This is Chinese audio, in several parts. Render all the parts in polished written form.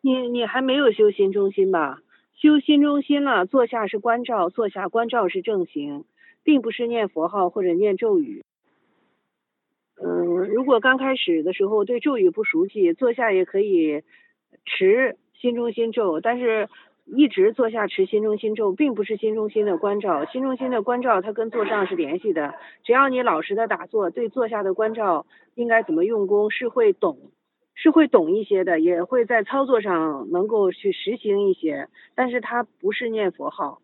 你还没有修心中心吧？修心中心了，坐下是观照，坐下观照是正行，并不是念佛号或者念咒语。如果刚开始的时候对咒语不熟悉，坐下也可以持心中心咒，但是一直坐下持心中心咒，并不是心中心的关照。心中心的关照它跟坐上是联系的，只要你老实的打坐，对坐下的关照应该怎么用功是会懂一些的，也会在操作上能够去实行一些，但是它不是念佛号。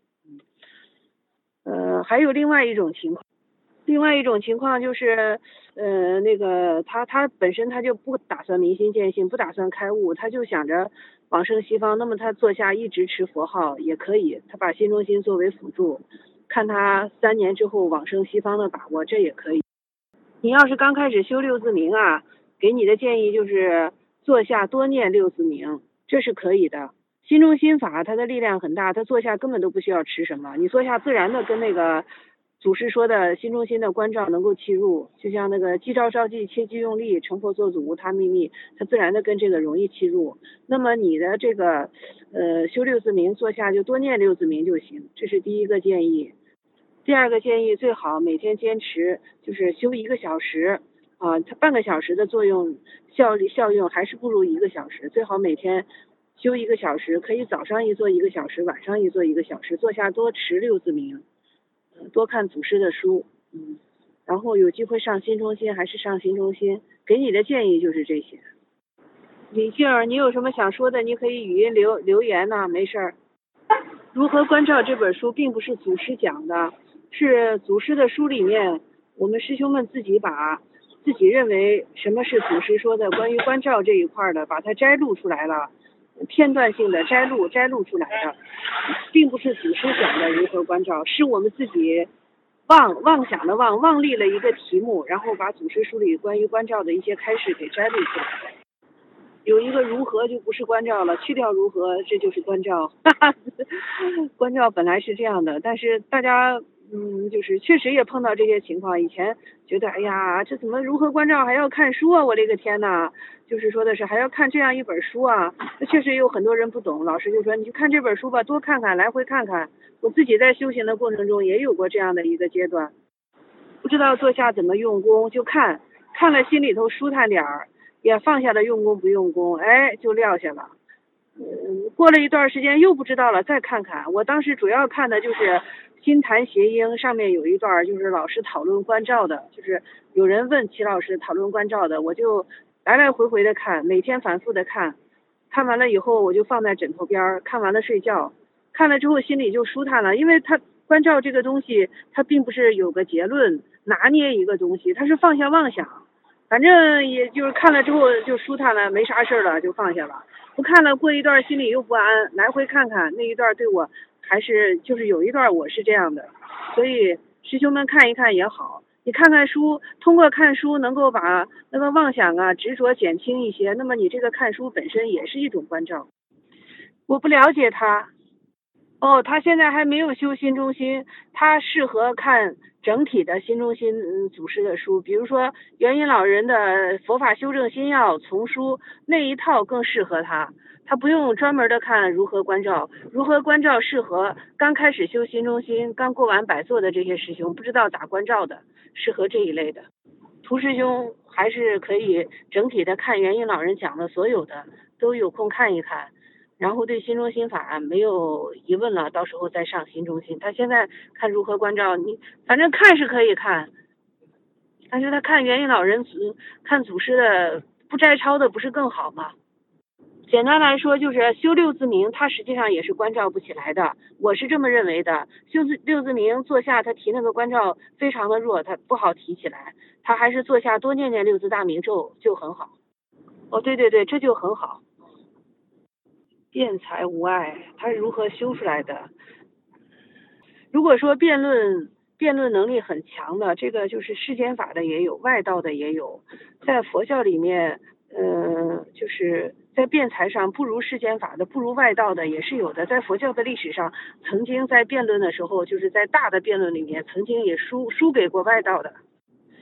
还有另外一种情况。另外一种情况就是，他本身他就不打算明心见性，不打算开悟，他就想着往生西方。那么他坐下一直持佛号也可以，他把心中心作为辅助，看他3年之后往生西方的把握，这也可以。你要是刚开始修六字明啊，给你的建议就是坐下多念六字明，这是可以的。心中心法它的力量很大，它坐下根本都不需要持什么，你坐下自然的跟那个祖师说的心中心的关照能够契入，就像那个即招招即切即用力，成佛作祖无他秘密，它自然的跟这个容易契入。那么你的这个修六字明坐下就多念六字明就行，这是第一个建议。第二个建议最好每天坚持，就是修1个小时啊，它半个小时的作用效用还是不如1个小时，最好每天修1个小时，可以早上一做1个小时，晚上一做1个小时，坐下多持六字明，多看祖师的书，然后有机会上心中心还是上心中心，给你的建议就是这些。李静儿，你有什么想说的，你可以语音留言呐，没事儿。如何关照这本书并不是祖师讲的，是祖师的书里面，我们师兄们自己把自己认为什么是祖师说的关于关照这一块的，把它摘录出来了，片段性的摘录出来的，并不是祖师讲的如何关照，是我们自己妄想的妄立了一个题目，然后把祖师书里关于关照的一些开示给摘录出来。有一个如何就不是关照了，去掉如何这就是关照。关照本来是这样的，但是大家就是确实也碰到这些情况。以前觉得哎呀，这怎么如何关照还要看书啊？我这个天呐，就是说的是还要看这样一本书啊。那确实有很多人不懂，老师就说你就看这本书吧，多看看，来回看看。我自己在修行的过程中也有过这样的一个阶段，不知道坐下怎么用功，就看了心里头舒坦点儿，也放下了用功不用功，哎，就撂下了。过了一段时间又不知道了，再看看。我当时主要看的就是新坛谐音上面有一段就是老师讨论关照的，就是有人问齐老师讨论关照的，我就来来回回的看，每天反复的看，看完了以后我就放在枕头边，看完了睡觉，看了之后心里就舒坦了，因为他关照这个东西，它并不是有个结论拿捏一个东西，它是放下妄想，反正也就是看了之后就舒坦了，没啥事了就放下了。不看了，过一段心里又不安，来回看看那一段对我还是就是有一段我是这样的，所以师兄们看一看也好，你看看书，通过看书能够把那个妄想啊执着减轻一些，那么你这个看书本身也是一种关照。我不了解他，哦，他现在还没有修心中心，他适合看整体的心中心祖师的书，比如说元音老人的佛法修正心要丛书那一套更适合他，他不用专门的看如何关照，如何关照适合刚开始修心中心、刚过完百座的这些师兄，不知道咋关照的，适合这一类的。涂师兄还是可以整体的看元音老人讲的所有的，都有空看一看。然后对心中心法没有疑问了，到时候再上心中心。他现在看如何关照你，反正看是可以看，但是他看元音老人看祖师的不摘抄的不是更好吗？简单来说就是修六字明，它实际上也是关照不起来的，我是这么认为的。修六字明坐下，他提那个关照非常的弱，他不好提起来，他还是坐下多念念六字大明咒就很好。哦，对对对，这就很好。辩才无碍，它是如何修出来的？如果说辩论能力很强的，这个就是世间法的也有，外道的也有，在佛教里面，就是在辩才上不如世间法的，不如外道的也是有的。在佛教的历史上，曾经在辩论的时候，就是在大的辩论里面，曾经也输给过外道的。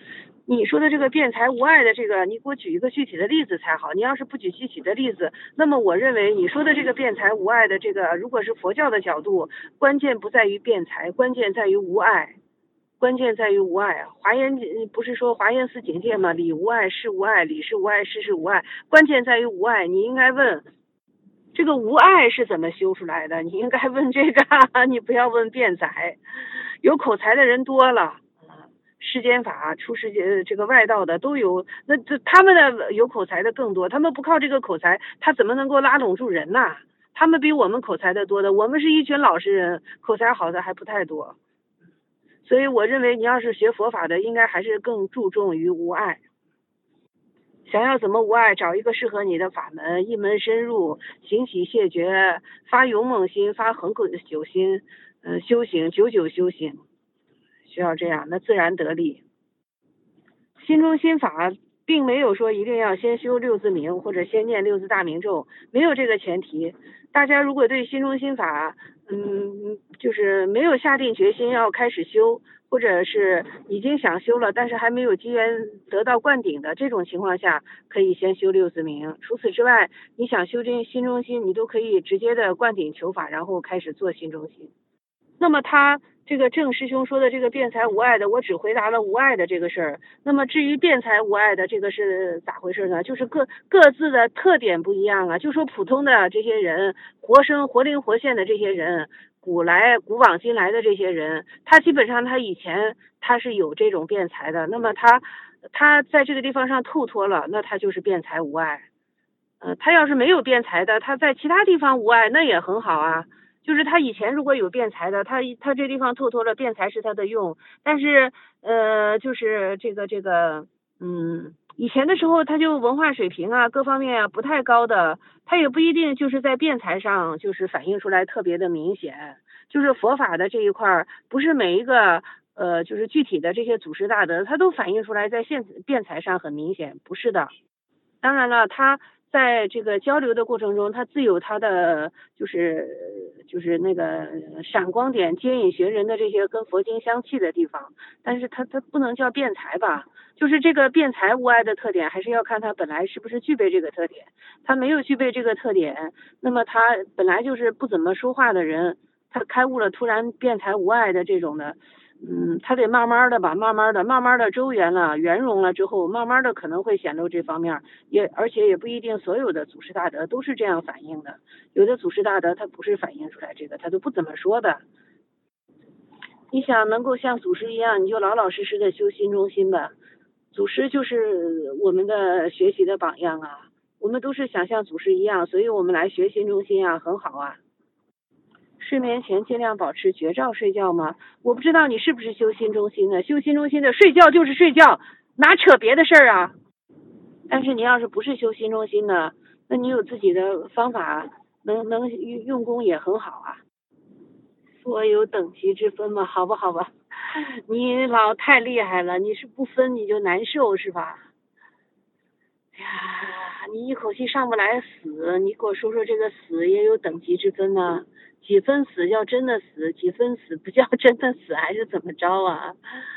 你说的这个辩才无碍的这个，你给我举一个具体的例子才好。你要是不举具体的例子，那么我认为你说的这个辩才无碍的这个，如果是佛教的角度，关键不在于辩才，关键在于无碍。关键在于无碍。华严不是说华严寺警戒吗？理无碍，事无碍，理是无碍，事是无碍。关键在于无碍。你应该问这个无碍是怎么修出来的？你应该问这个，你不要问辩才。有口才的人多了，世间法出世界这个外道的都有，那这他们的有口才的更多，他们不靠这个口才，他怎么能够拉拢住人呢？他们比我们口才的多的，我们是一群老实人，口才好的还不太多。所以我认为你要是学佛法的，应该还是更注重于无碍。想要怎么无碍，找一个适合你的法门，一门深入，行起谢绝，发勇猛心，发恒久心，修行久久修行，需要这样，那自然得力。心中心法并没有说一定要先修六字名或者先念六字大明咒，没有这个前提。大家如果对心中心法就是没有下定决心要开始修，或者是已经想修了但是还没有机缘得到灌顶的这种情况下，可以先修六字名。除此之外，你想修这心中心，你都可以直接的灌顶求法，然后开始做心中心。那么他这个郑师兄说的这个辩才无碍的，我只回答了无碍的这个事儿。那么至于辩才无碍的这个是咋回事呢？就是各自的特点不一样啊。就说普通的这些人，活灵活现的这些人，古往今来的这些人，他基本上他以前他是有这种辩才的。那么他在这个地方上透脱了，那他就是辩才无碍。他要是没有辩才的，他在其他地方无碍，那也很好啊。就是他以前如果有辩才的，他这地方透脱了，辩才是他的用。但是就是这个以前的时候他就文化水平啊各方面啊不太高的，他也不一定就是在辩才上就是反映出来特别的明显。就是佛法的这一块，不是每一个就是具体的这些祖师大德，他都反映出来在辩才上很明显，不是的。当然了，他在这个交流的过程中，他自有他的就是那个闪光点、接引学人的这些跟佛经相契的地方，但是他不能叫辩才吧？就是这个辩才无碍的特点，还是要看他本来是不是具备这个特点。他没有具备这个特点，那么他本来就是不怎么说话的人，他开悟了，突然辩才无碍的这种的。他得慢慢的吧，慢慢的周圆了、圆融了之后，慢慢的可能会显露这方面，而且也不一定所有的祖师大德都是这样反应的，有的祖师大德他不是反映出来这个，他都不怎么说的。你想能够像祖师一样，你就老老实实的修心中心吧。祖师就是我们的学习的榜样啊，我们都是想像祖师一样，所以我们来学心中心啊，很好啊。睡眠前尽量保持绝照睡觉吗？我不知道你是不是修心中心的，修心中心的睡觉就是睡觉，哪扯别的事儿啊？但是你要是不是修心中心的，那你有自己的方法，能用功也很好啊。佛有等级之分吗？好吧，你老太厉害了，你是不分你就难受是吧？哎呀，你一口气上不来死，你给我说说这个死也有等级之分吗？几分死叫真的死，几分死不叫真的死，还是怎么着啊？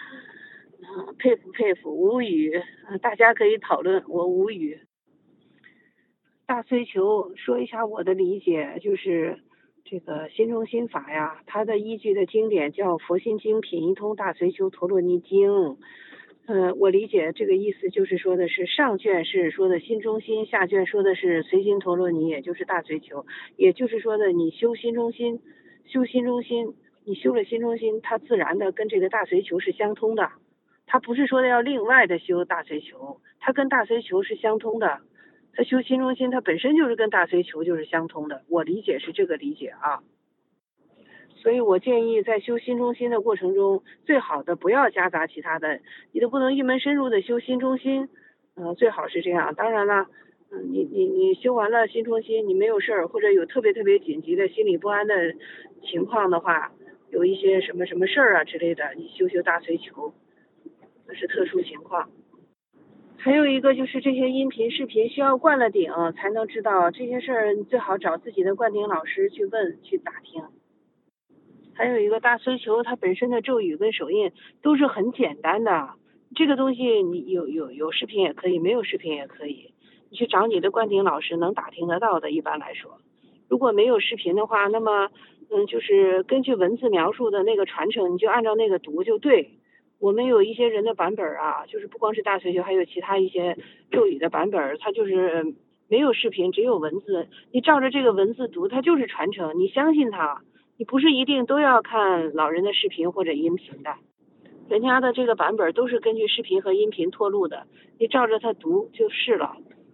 佩服，无语。大家可以讨论，我无语。大虽求说一下我的理解，就是这个心中心法呀，它的依据的经典叫《佛心经品一通大随求陀罗尼经》。我理解这个意思就是说的是上卷是说的心中心，下卷说的是随心陀罗尼，也就是大随求。也就是说的你修心中心，你修了心中心，它自然的跟这个大随求是相通的。它不是说的要另外的修大随求，它跟大随求是相通的。它修心中心，它本身就是跟大随求就是相通的。我理解是这个理解啊。所以我建议在修心中心的过程中，最好的不要夹杂其他的，你都不能一门深入的修心中心，最好是这样。当然了，你修完了心中心，你没有事儿，或者有特别紧急的心理不安的情况的话，有一些什么事儿啊之类的，你修大随求，那是特殊情况。还有一个就是这些音频视频需要灌了顶才能知道这些事儿，你最好找自己的灌顶老师去问去打听。还有一个大随求，它本身的咒语跟手印都是很简单的， 这个东西你有视频也可以，没有视频也可以，你去找你的灌顶老师能打听得到的。一般来说，如果没有视频的话，那么就是根据文字描述的那个传承，你就按照那个读就对。我们有一些人的版本啊，就是不光是大随修，还有其他一些咒语的版本，它就是没有视频，只有文字。你照着这个文字读，它就是传承，你相信它，你不是一定都要看老人的视频或者音频的。人家的这个版本都是根据视频和音频脱录的，你照着它读就是了。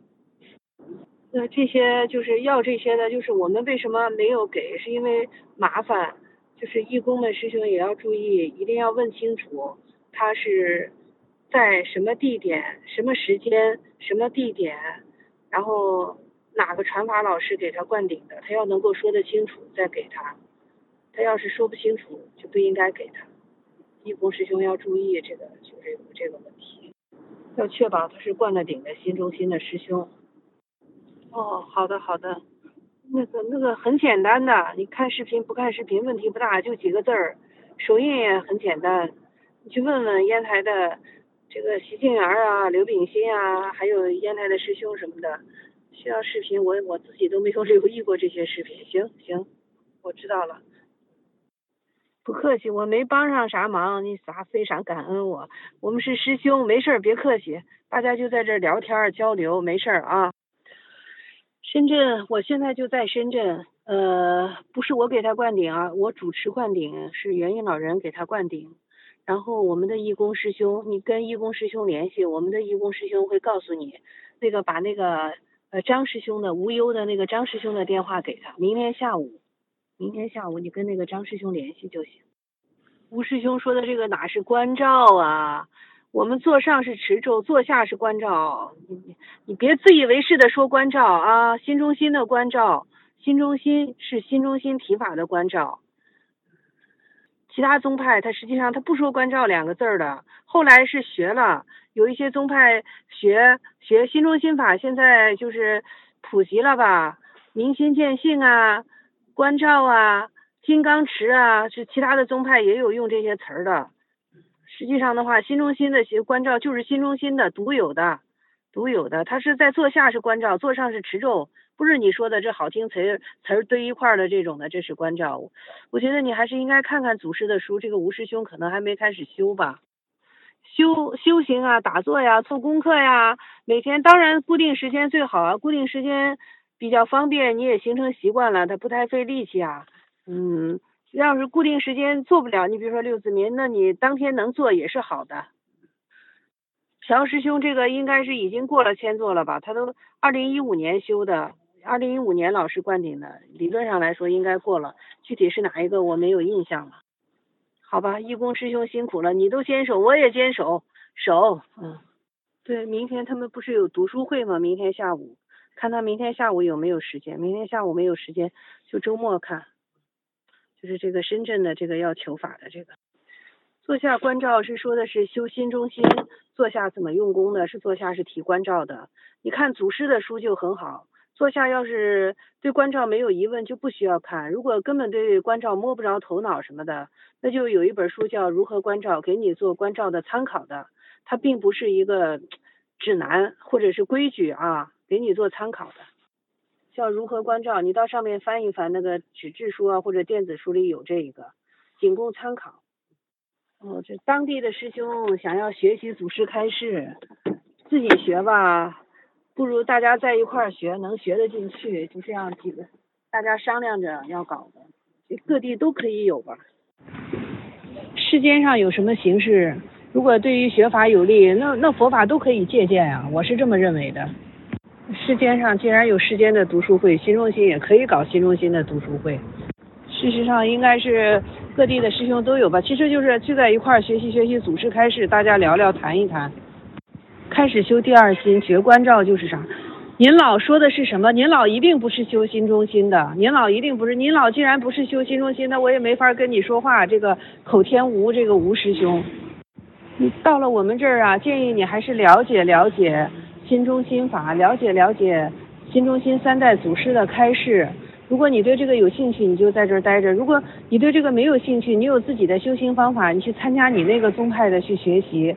这些就是要这些的，就是我们为什么没有给，是因为麻烦。就是义工们师兄也要注意，一定要问清楚他是在什么地点、什么时间、什么地点，然后哪个传法老师给他灌顶的，他要能够说得清楚再给他。他要是说不清楚，就不应该给他。义工师兄要注意这个，就是有这个问题，要确保他是灌了顶的心中心的师兄。哦，好的好的，那个很简单的，你看视频不看视频问题不大，就几个字儿，手印也很简单，你去问问烟台的这个习静园啊、刘炳新啊，还有烟台的师兄什么的，需要视频我自己都没有留意过这些视频。行，我知道了。不客气，我没帮上啥忙，你非常感恩我。我们是师兄，没事别客气，大家就在这聊天交流，没事啊。深圳，我现在就在深圳，不是我给他灌顶啊，我主持灌顶，是元运老人给他灌顶。然后我们的义工师兄，你跟义工师兄联系，我们的义工师兄会告诉你，把那个张师兄的无忧的那个张师兄的电话给他，明天下午你跟那个张师兄联系就行。吴师兄说的这个哪是关照啊？我们坐上是持咒，坐下是关照。你别自以为是的说关照啊！心中心的关照，心中心是心中心体法的关照。其他宗派他实际上他不说关照两个字的，后来是学了，有一些宗派学心中心法，现在就是普及了吧，明心见性啊，关照啊，金刚持啊，是其他的宗派也有用这些词儿的。实际上的话，心中心的关照就是心中心的独有的，它是在坐下是关照，坐上是持咒，不是你说的这好听词儿堆一块儿的这种的，这是关照。我觉得你还是应该看看祖师的书，这个吴师兄可能还没开始修吧。修行啊，打坐呀，做功课呀，每天当然固定时间最好啊，固定时间比较方便，你也形成习惯了，它不太费力气啊。要是固定时间做不了，你比如说六字明，那你当天能做也是好的。朴师兄这个应该是已经过了千座了吧？他都2015年修的，2015年老师灌顶的，理论上来说应该过了，具体是哪一个我没有印象了。好吧，义工师兄辛苦了，你都坚守，我也坚守。对，明天他们不是有读书会吗？明天下午，看他明天下午有没有时间。明天下午没有时间，就周末看。就是这个深圳的这个要求法的这个坐下关照是说的是修心中心，坐下怎么用功的，是坐下是提关照的。你看祖师的书就很好，坐下要是对关照没有疑问就不需要看，如果根本对关照摸不着头脑什么的，那就有一本书叫如何关照，给你做关照的参考的，它并不是一个指南或者是规矩啊，给你做参考的。叫如何关照，你到上面翻一翻，那个纸质书啊或者电子书里有这个，仅供参考。这当地的师兄想要学习祖师开示，自己学吧，不如大家在一块儿学，能学得进去，就这样几个大家商量着要搞的，各地都可以有吧。世间上有什么形式，如果对于学法有利，那佛法都可以借鉴啊，我是这么认为的。世间上既然有世间的读书会，心中心也可以搞心中心的读书会。事实上应该是各地的师兄都有吧，其实就是聚在一块儿学习祖师开示，大家聊聊谈一谈。开始修第二心觉关照就是啥？您老说的是什么？您老一定不是修心中心的，您老一定不是，您老既然不是修心中心的，我也没法跟你说话。这个口天吴这个吴师兄，你到了我们这儿啊，建议你还是了解心中心法，了解心中心三代祖师的开示。如果你对这个有兴趣，你就在这儿待着；如果你对这个没有兴趣，你有自己的修行方法，你去参加你那个宗派的去学习。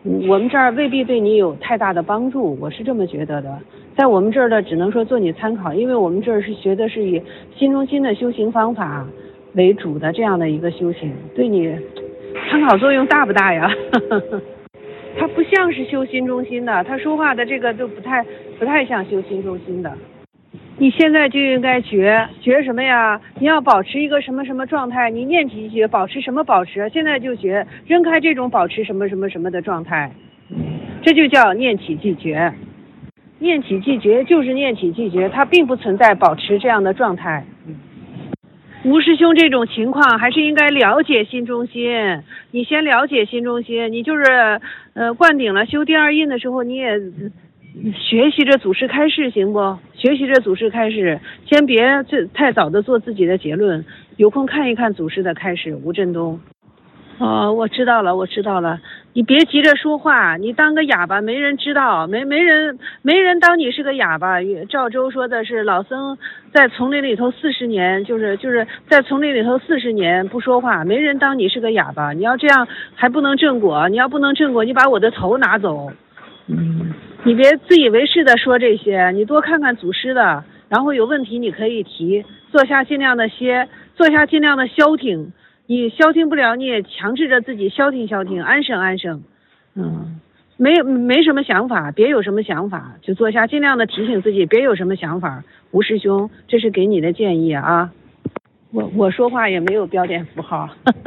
我们这儿未必对你有太大的帮助，我是这么觉得的。在我们这儿的只能说做你参考，因为我们这儿是学的是以新中心的修行方法为主的这样的一个修行，对你参考作用大不大呀？他不像是修心中心的，他说话的这个都不太像修心中心的。你现在就应该觉什么呀？你要保持一个什么什么状态，你念起觉，保持什么保持？现在就觉，扔开这种保持什么什么什么的状态，这就叫念起即觉。念起即觉就是念起即觉，它并不存在保持这样的状态。吴师兄这种情况还是应该了解心中心，你先了解心中心，你就是灌顶了修第二印的时候，你也学习着祖师开示行不？学习着祖师开示，先别太早的做自己的结论，有空看一看祖师的开示。吴振东，我知道了，你别急着说话，你当个哑巴，没人知道，没人当你是个哑巴。赵州说的是老僧在丛林里头40年，就是在丛林里头40年不说话，没人当你是个哑巴。你要这样还不能正果，你要不能正果，你把我的头拿走。你别自以为是的说这些，你多看看祖师的，然后有问题你可以提，坐下尽量的消停。你消停不了，你也强制着自己消停，安生。没什么想法，别有什么想法，就坐下尽量的提醒自己别有什么想法。吴师兄，这是给你的建议啊。我说话也没有标点符号。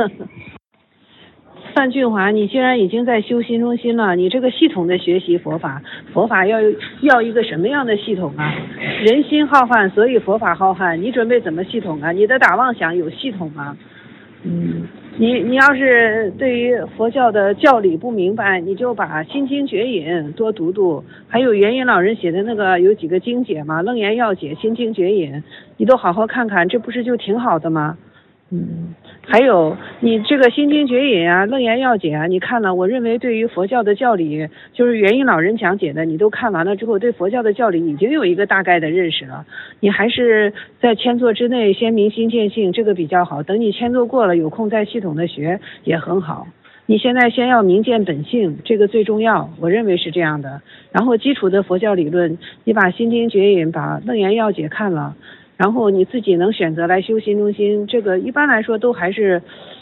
范俊华，你既然已经在修心中心了，你这个系统的学习佛法要一个什么样的系统啊？人心浩瀚，所以佛法浩瀚，你准备怎么系统啊？你的打妄想有系统吗？你要是对于佛教的教理不明白，你就把心经绝引多读读，还有元音老人写的那个有几个经解嘛，楞严要解、心经绝引，你都好好看看，这不是就挺好的吗？还有你这个心经绝引啊、楞严要解啊，你看了，我认为对于佛教的教理，就是元音老人讲解的，你都看完了之后，对佛教的教理已经有一个大概的认识了。你还是在签座之内先明心见性，这个比较好。等你签座过了，有空再系统的学也很好。你现在先要明见本性，这个最重要，我认为是这样的。然后基础的佛教理论，你把心经绝引、把楞严要解看了。然后你自己能选择来修心中心，这个一般来说都还是，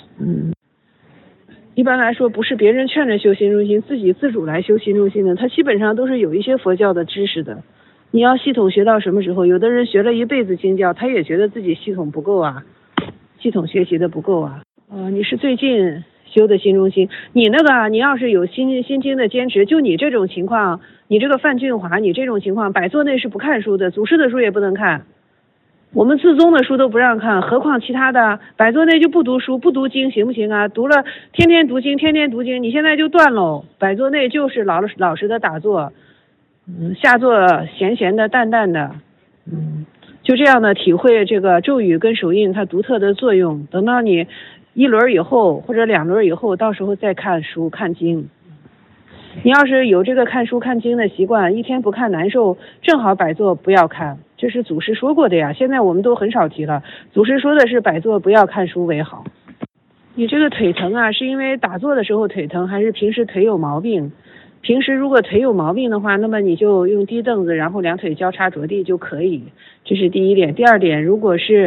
一般来说不是别人劝着修心中心，自己自主来修心中心的，他基本上都是有一些佛教的知识的。你要系统学到什么时候？有的人学了一辈子经教，他也觉得自己系统不够啊，系统学习的不够啊。你是最近修的心中心，你那个你要是有心经的坚持，就你这种情况，你这个范俊华，你这种情况，摆座内是不看书的，祖师的书也不能看。我们自宗的书都不让看，何况其他的，摆座内就不读书不读经行不行啊？读了天天读经，你现在就断喽。摆座内就是老实的打坐，下座闲的淡的，就这样的体会这个咒语跟手印它独特的作用。等到你1轮以后或者2轮以后，到时候再看书看经。你要是有这个看书看经的习惯，一天不看难受，正好摆座不要看，这是祖师说过的呀。现在我们都很少提了，祖师说的是摆座不要看书为好。你这个腿疼啊，是因为打坐的时候腿疼，还是平时腿有毛病？平时如果腿有毛病的话，那么你就用低凳子，然后2腿交叉着地就可以，这是第一点。第二点，如果是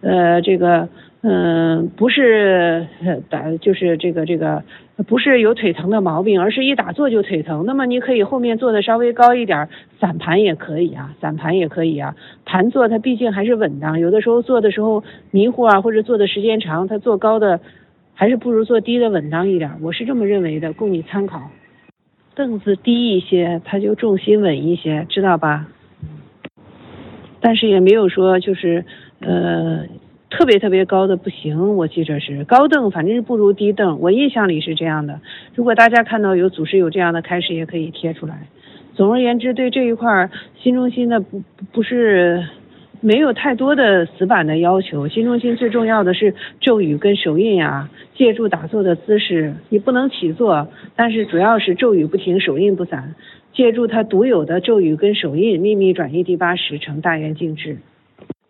不是就是这个不是有腿疼的毛病，而是一打坐就腿疼，那么你可以后面坐的稍微高一点，散盘也可以啊，盘坐它毕竟还是稳当，有的时候坐的时候迷糊啊，或者坐的时间长，它坐高的还是不如坐低的稳当一点，我是这么认为的，供你参考。凳子低一些，它就重心稳一些，知道吧？但是也没有说就是特别高的不行，我记着是高凳反正是不如低凳，我印象里是这样的。如果大家看到有祖师有这样的开示，也可以贴出来。总而言之，对这一块心中心的不是没有太多的死板的要求，心中心最重要的是咒语跟手印啊，借助打坐的姿势，你不能起坐，但是主要是咒语不停，手印不散，借助它独有的咒语跟手印，秘密转移第80成大圆净智。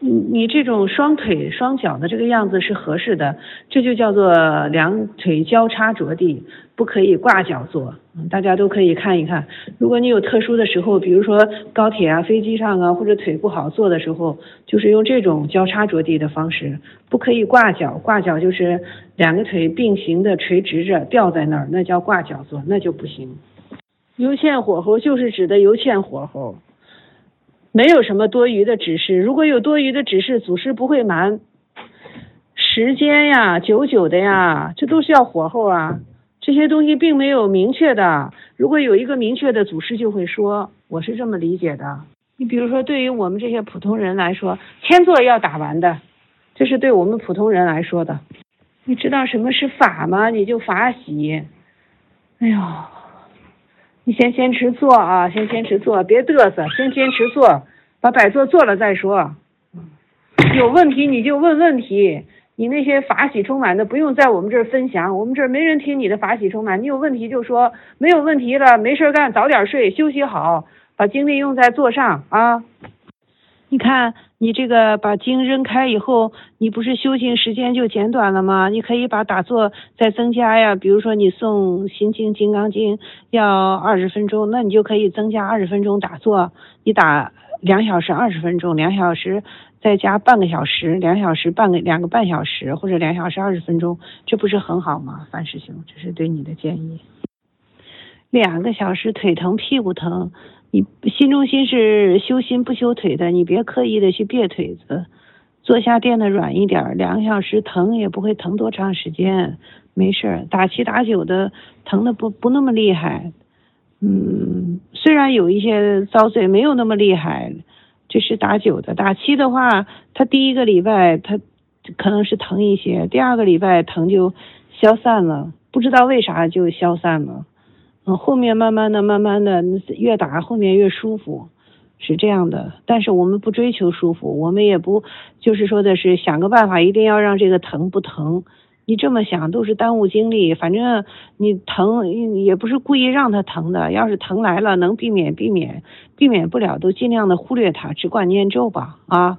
你这种双腿双脚的这个样子是合适的，这就叫做两腿交叉着地，不可以挂脚坐。大家都可以看一看，如果你有特殊的时候，比如说高铁啊、飞机上啊，或者腿不好坐的时候，就是用这种交叉着地的方式，不可以挂脚。挂脚就是两个腿并行的垂直着吊在那儿，那叫挂脚坐，那就不行。油欠火候就是指的油欠火候。没有什么多余的指示，如果有多余的指示，祖师不会瞒。时间呀，久的呀，这都是要火候啊。这些东西并没有明确的，如果有一个明确的，祖师就会说，我是这么理解的。你比如说，对于我们这些普通人来说，千坐要打完的，这是对我们普通人来说的。你知道什么是法吗？你就法喜。哎呦。你先坚持做啊，先坚持做，别嘚瑟，先坚持做，把摆坐做了再说。有问题你就问问题，你那些法喜充满的不用在我们这儿分享，我们这儿没人听你的法喜充满。你有问题就说，没有问题了，没事干，早点睡，休息好，把精力用在做上啊。你看，你这个把经扔开以后，你不是修行时间就减短了吗？你可以把打坐再增加呀，比如说你诵心经、金刚经要20分钟，那你就可以增加20分钟打坐，你打2小时20分钟，2小时再加半个小时，2小时2个半小时，或者2小时20分钟，这不是很好吗？范师兄，这是对你的建议。2个小时腿疼屁股疼。你心中心是修心不修腿的，你别刻意的去别腿子，坐下垫的软一点，2个小时疼也不会疼多长时间，没事。打7打9的疼的不那么厉害，虽然有一些遭罪没有那么厉害，这是打9的。打7的话，他第1个礼拜他可能是疼一些，第2个礼拜疼就消散了，不知道为啥就消散了。后面慢慢的越打后面越舒服，是这样的。但是我们不追求舒服，我们也不就是说的是想个办法一定要让这个疼不疼，你这么想都是耽误精力。反正你疼也不是故意让它疼的，要是疼来了能避免不了都尽量的忽略它，只管念咒吧啊。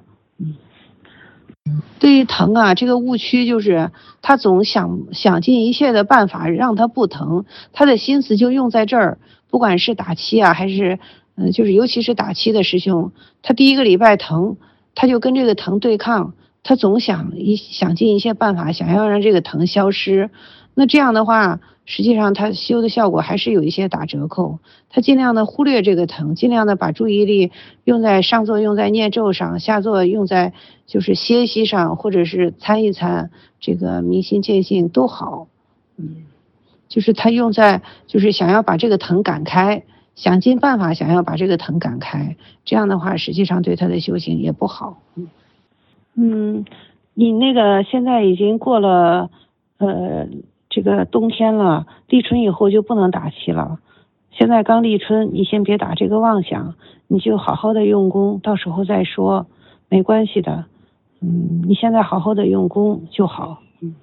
对于疼啊，这个误区就是他总想尽一切的办法让他不疼，他的心思就用在这儿。不管是打7啊，还是就是尤其是打7的师兄，他第1个礼拜疼，他就跟这个疼对抗，他总想尽一切办法想要让这个疼消失。那这样的话，实际上他修的效果还是有一些打折扣。他尽量的忽略这个疼，尽量的把注意力用在上座用在念咒上，下座用在就是歇息上，或者是参一参这个明心见性都好。就是他用在就是想要把这个疼赶开，想尽办法想要把这个疼赶开，这样的话实际上对他的修行也不好。你那个现在已经过了这个冬天了，立春以后就不能打7了。现在刚立春，你先别打这个妄想，你就好好的用功，到时候再说，没关系的。你现在好好的用功就好。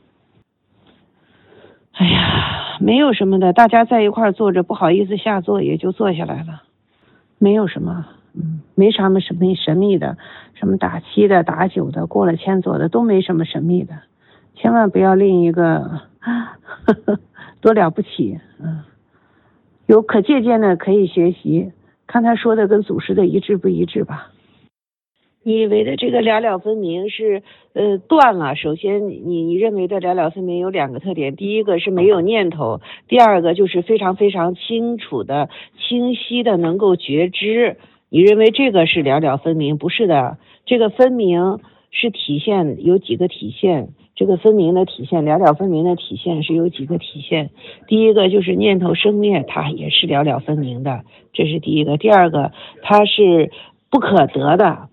哎呀，没有什么的，大家在一块坐着，不好意思下坐，也就坐下来了，没有什么。没什么神秘的，什么打7的、打9的、过了千座的，都没什么神秘的。千万不要另一个多了不起。有可借鉴的可以学习，看他说的跟祖师的一致不一致吧。你以为的这个了了分明是断了。首先你认为的了了分明有2个特点，第一个是没有念头，第2个就是非常非常清楚的清晰的能够觉知。你认为这个是了了分明，不是的。这个分明是体现有几个体现，这个分明的体现，了了分明的体现是有几个体现。第一个就是念头生灭，它也是了了分明的，这是第一个。第2个，它是不可得的。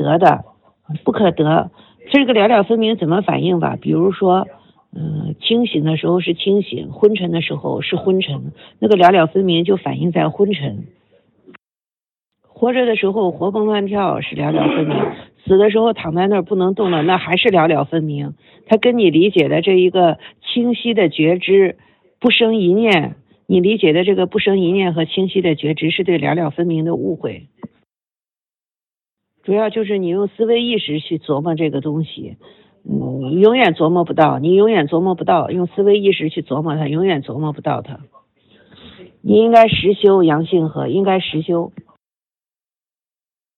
这个了了分明怎么反应吧？比如说清醒的时候是清醒，昏沉的时候是昏沉，那个了了分明就反映在昏沉。活着的时候活蹦乱跳是了了分明，死的时候躺在那儿不能动了，那还是了了分明。它跟你理解的这一个清晰的觉知不生一念，你理解的这个不生一念和清晰的觉知是对了了分明的误会。 主要就是你用思维意识去琢磨这个东西，你永远琢磨不到，用思维意识去琢磨它，永远琢磨不到它。你应该实修阳性和，应该实修。